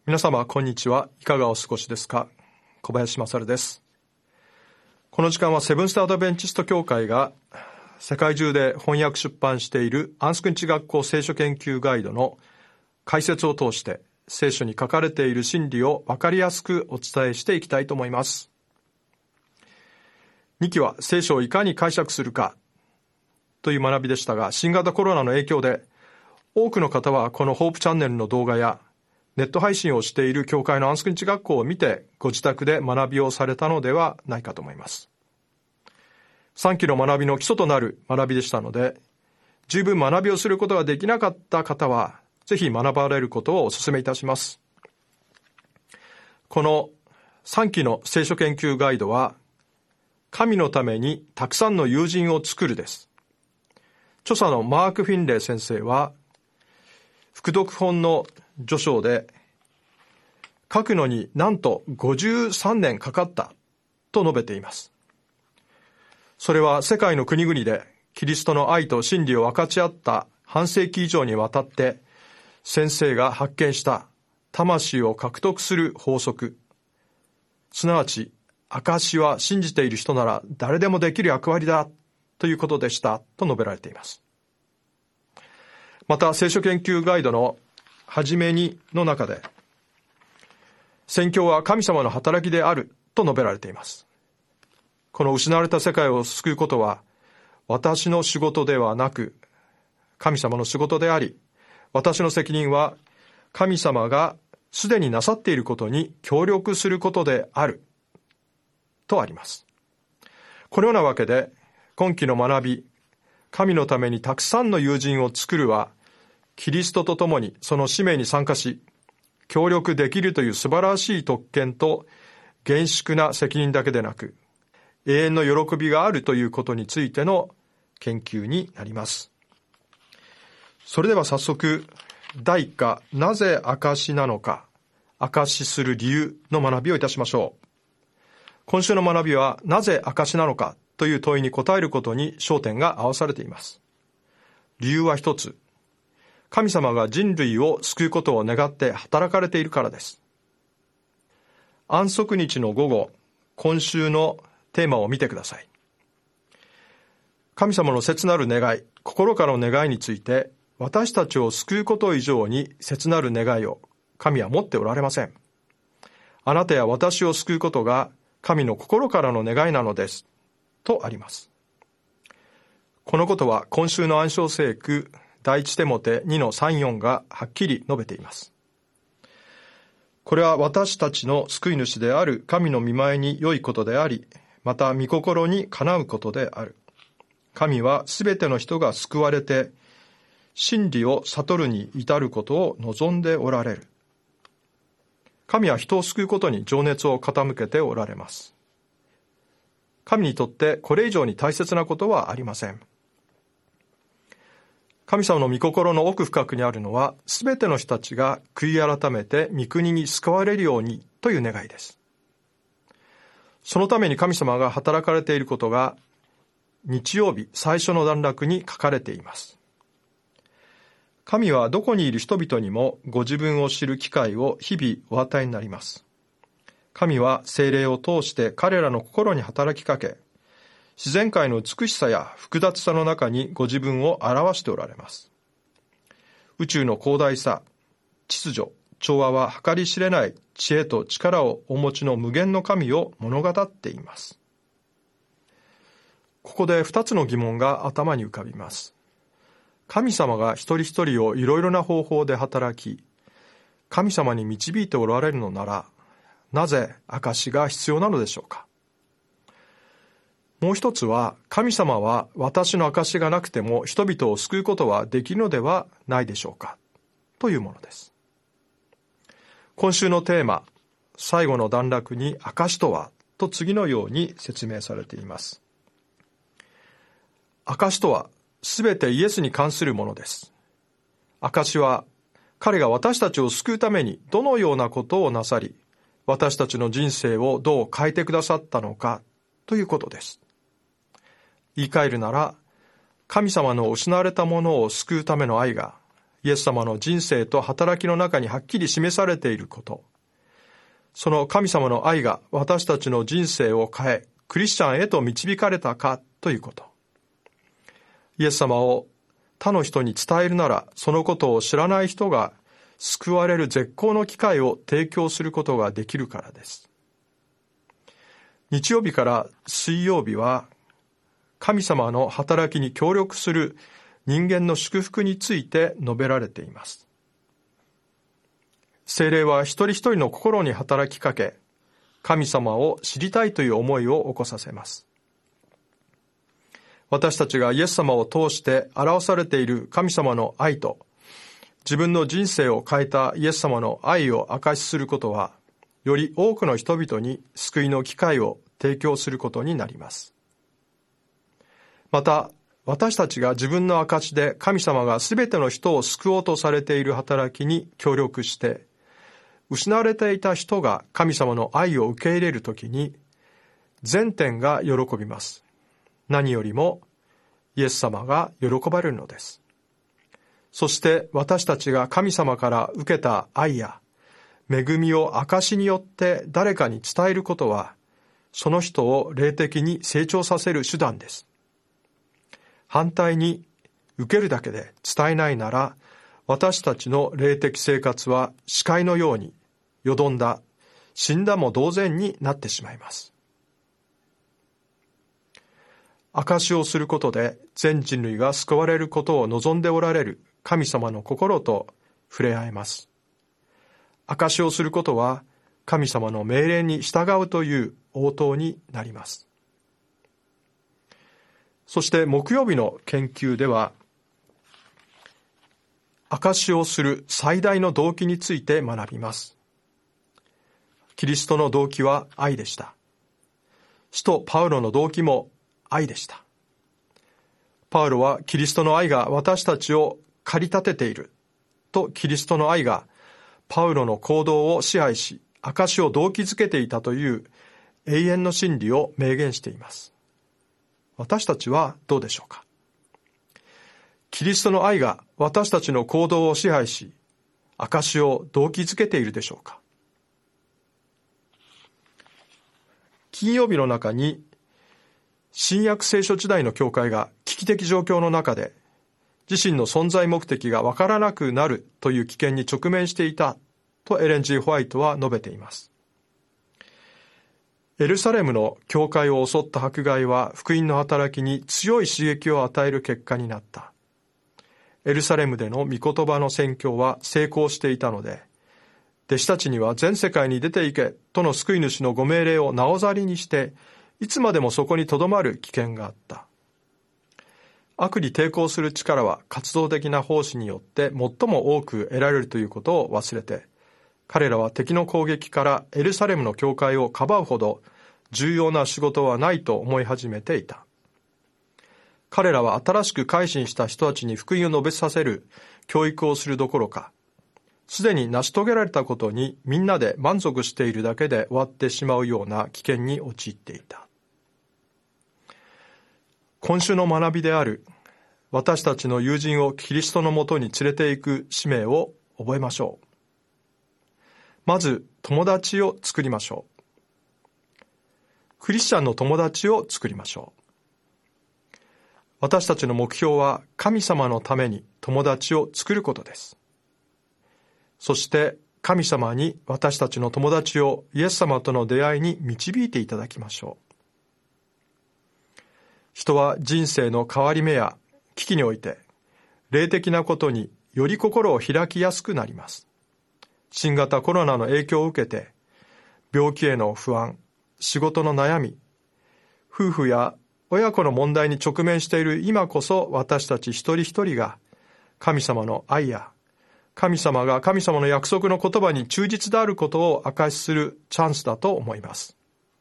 皆様こんにちは。いかがお過ごしですか？小林勝です。この時間はセブンスターアドベンチスト教会が世界中で翻訳出版しているアンスク日学校聖書研究ガイドの解説を通して聖書に書かれている真理を分かりやすくお伝えしていきたいと思います。2期は聖書をいかに解釈するかという学びでしたが、新型コロナの影響で多くの方はこのホープチャンネルの動画やネット配信をしている教会のアンスク日学校を見てご自宅で学びをされたのではないかと思います。3期の学びの基礎となる学びでしたので、十分学びをすることができなかった方はぜひ学ばれることをお勧めいたします。この3期の聖書研究ガイドは、神のためにたくさんの友人を作るです。著者のマーク・フィンレイ先生は、副読本の序章で、書くのになんと53年かかったと述べています。それは世界の国々でキリストの愛と真理を分かち合った半世紀以上にわたって先生が発見した魂を獲得する法則、すなわち証は信じている人なら誰でもできる役割だということでしたと述べられています。また聖書研究ガイドの初めにの中で、宣教は神様の働きであると述べられています。この失われた世界を救うことは私の仕事ではなく神様の仕事であり、私の責任は神様がすでになさっていることに協力することであるとあります。このようなわけで今期の学び、神のためにたくさんの友人を作るは、キリストと共にその使命に参加し協力できるという素晴らしい特権と厳粛な責任だけでなく、永遠の喜びがあるということについての研究になります。それでは早速、第1課、なぜ証なのか、証する理由の学びをいたしましょう。今週の学びは、なぜ証なのかという問いに答えることに焦点が合わされています。理由は一つ、神様が人類を救うことを願って働かれているからです。安息日の午後、今週のテーマを見てください。神様の切なる願い、心からの願いについて、私たちを救うこと以上に切なる願いを神は持っておられません。あなたや私を救うことが神の心からの願いなのですとあります。このことは今週の暗唱聖句第一テモテ2の3、4がはっきり述べています。これは私たちの救い主である神の御前に良いことであり、また御心にかなうことである。神はすべての人が救われて真理を悟るに至ることを望んでおられる。神は人を救うことに情熱を傾けておられます。神にとってこれ以上に大切なことはありません。神様の御心の奥深くにあるのは、すべての人たちが悔い改めて御国に救われるようにという願いです。そのために神様が働かれていることが、日曜日最初の段落に書かれています。神はどこにいる人々にもご自分を知る機会を日々お与えになります。神は聖霊を通して彼らの心に働きかけ、自然界の美しさや複雑さの中にご自分を表しておられます。宇宙の広大さ、秩序、調和は計り知れない知恵と力をお持ちの無限の神を物語っています。ここで2つの疑問が頭に浮かびます。神様が一人一人をいろいろな方法で働き、神様に導いておられるのなら、なぜ証が必要なのでしょうか。もう一つは、神様は私の証がなくても人々を救うことはできるのではないでしょうかというものです。今週のテーマ、最後の段落に証とはと次のように説明されています。証とはすべてイエスに関するものです。証は彼が私たちを救うためにどのようなことをなさり、私たちの人生をどう変えてくださったのかということです。言い換えるなら、神様の失われたものを救うための愛がイエス様の人生と働きの中にはっきり示されていること、その神様の愛が私たちの人生を変え、クリスチャンへと導かれたかということ。イエス様を他の人に伝えるなら、そのことを知らない人が救われる絶好の機会を提供することができるからです。日曜日から水曜日は、神様の働きに協力する人間の祝福について述べられています。聖霊は一人一人の心に働きかけ、神様を知りたいという思いを起こさせます。私たちがイエス様を通して表されている神様の愛と、自分の人生を変えたイエス様の愛を証しすることは、より多くの人々に救いの機会を提供することになります。また、私たちが自分の証で神様がすべての人を救おうとされている働きに協力して、失われていた人が神様の愛を受け入れるときに、全天が喜びます。何よりも、イエス様が喜ばれるのです。そして私たちが神様から受けた愛や恵みを証によって誰かに伝えることは、その人を霊的に成長させる手段です。反対に受けるだけで伝えないなら、私たちの霊的生活は死海のようによどんだ、死んだも同然になってしまいます。証しをすることで全人類が救われることを望んでおられる神様の心と触れ合えます。証しをすることは神様の命令に従うという応答になります。そして木曜日の研究では、証しをする最大の動機について学びます。キリストの動機は愛でした。使徒パウロの動機も愛でした。パウロはキリストの愛が私たちを駆り立てていると、キリストの愛がパウロの行動を支配し、証しを動機づけていたという永遠の真理を明言しています。私たちはどうでしょうか。キリストの愛が私たちの行動を支配し、証しを動機づけているでしょうか。金曜日の中に、新約聖書時代の教会が危機的状況の中で、自身の存在目的がわからなくなるという危険に直面していたとエレン・G・ホワイトは述べています。エルサレムの教会を襲った迫害は福音の働きに強い刺激を与える結果になった。エルサレムでの御言葉の宣教は成功していたので、弟子たちには全世界に出て行けとの救い主のご命令をなおざりにして、いつまでもそこにとどまる危険があった。悪に抵抗する力は活動的な奉仕によって最も多く得られるということを忘れて、彼らは敵の攻撃からエルサレムの教会をかばうほど重要な仕事はないと思い始めていた。彼らは新しく改心した人たちに福音を述べさせる教育をするどころか、すでに成し遂げられたことにみんなで満足しているだけで終わってしまうような危険に陥っていた。今週の学びである、私たちの友人をキリストのもとに連れて行く使命を覚えましょう。まず、友達を作りましょう。クリスチャンの友達を作りましょう。私たちの目標は神様のために友達を作ることです。そして神様に私たちの友達をイエス様との出会いに導いていただきましょう。人は人生の変わり目や危機において霊的なことにより心を開きやすくなります。新型コロナの影響を受けて病気への不安、仕事の悩み、夫婦や親子の問題に直面している今こそ、私たち一人一人が神様の愛や神様が神様の約束の言葉に忠実であることを証しするチャンスだと思います。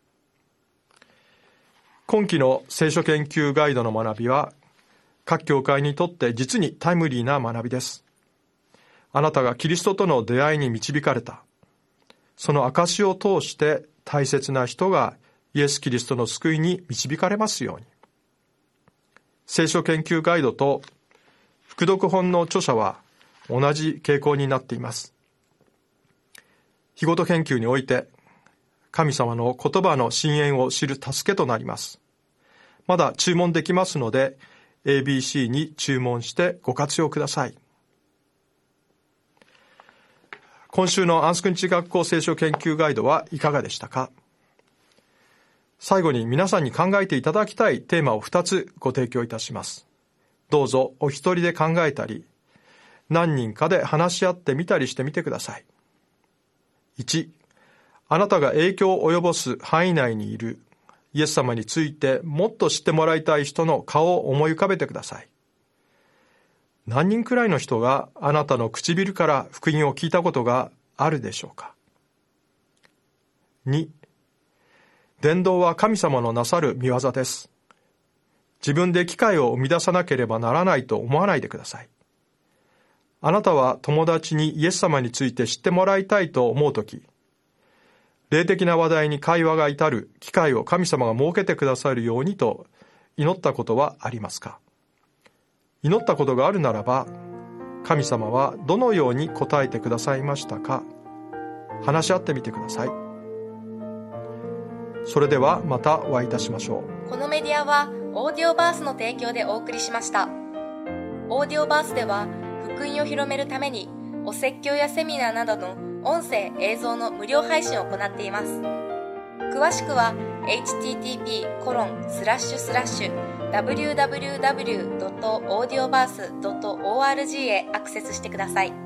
今期の聖書研究ガイドの学びは、各教会にとって実にタイムリーな学びです。あなたがキリストとの出会いに導かれた。その証を通して大切な人がイエス・キリストの救いに導かれますように。聖書研究ガイドと副読本の著者は同じ傾向になっています。日ごと研究において、神様の言葉の深淵を知る助けとなります。まだ注文できますので、ABC に注文してご活用ください。今週のアンスク日学校聖書研究ガイドはいかがでしたか？最後に皆さんに考えていただきたいテーマを2つご提供いたします。どうぞお一人で考えたり、何人かで話し合ってみたりしてみてください。1、あなたが影響を及ぼす範囲内にいるイエス様についてもっと知ってもらいたい人の顔を思い浮かべてください。何人くらいの人があなたの唇から福音を聞いたことがあるでしょうか？ 2、伝道は神様のなさる御業です。自分で機会を生み出さなければならないと思わないでください。あなたは友達にイエス様について知ってもらいたいと思うとき、霊的な話題に会話が至る機会を神様が設けてくださるようにと祈ったことはありますか？祈ったことがあるならば、神様はどのように答えてくださいましたか？話し合ってみてください。それではまたお会いいたしましょう。 このメディアはオーディオバースの提供でお送りしました。オーディオバースでは福音を広めるためにお説教やセミナーなどの音声映像の無料配信を行っています。詳しくは http://www.audioverse.org へアクセスしてください。